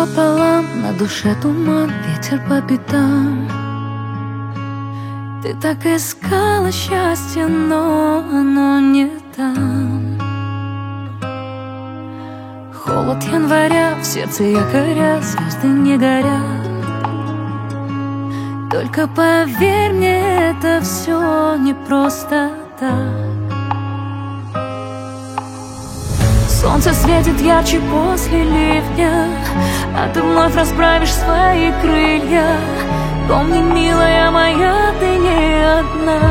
пополам, на душе туман, ветер по пятам. Ты так искала счастье, но оно не там. Холод января, в сердце якоря, звезды не горят. Только поверь мне, это все не просто так. Солнце светит ярче после ливня, а ты вновь расправишь свои крылья. Помни, милая моя, ты не одна.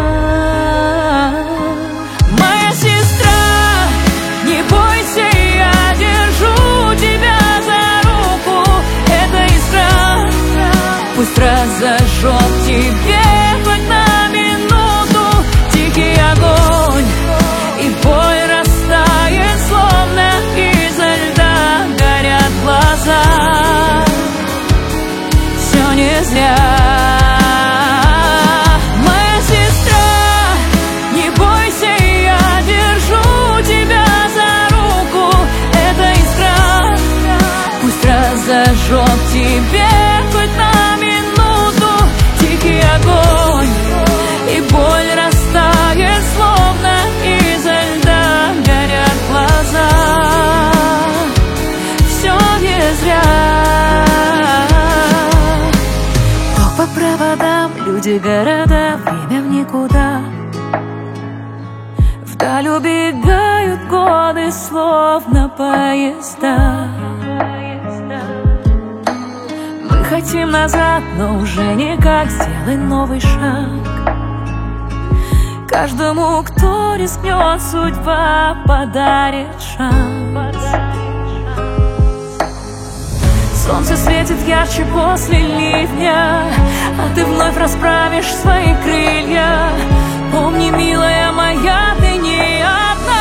Моя сестра, не бойся, я держу тебя за руку. Эта искра пусть разожжет тебе хоть на минуту. Тихий огонь и боль растает, словно изо льда горят глаза. Все не зря. Моя сестра, не бойся, я держу тебя за руку. Эта искра пусть разожжет тебе хоть на минуту. Тихий огонь и боль растает, словно изо льда горят глаза. Все не зря. Ток по проводам, люди, города, время в никуда. Вдаль убегают годы, словно поезда. Мы хотим назад, но уже никак. Сделай новый шаг. Каждому, кто рискнет, судьба подарит шанс. Солнце светит ярче после ливня, а ты вновь расправишь свои крылья. Помни, милая моя, ты не одна.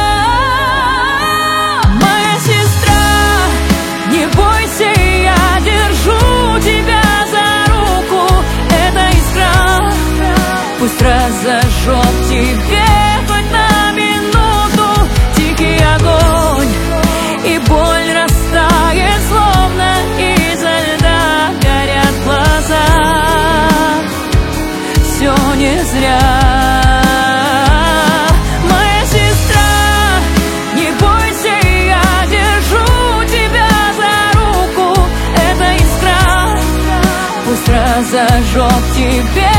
Моя сестра, не бойся, я держу тебя за руку. Эта искра пусть разожжет тебе хоть на минуту. Тихий огонь и боль растает, словно изо льда горят глаза. Все не зря. Моя сестра, не бойся, я держу тебя за руку. Эта искра пусть разожжет тебе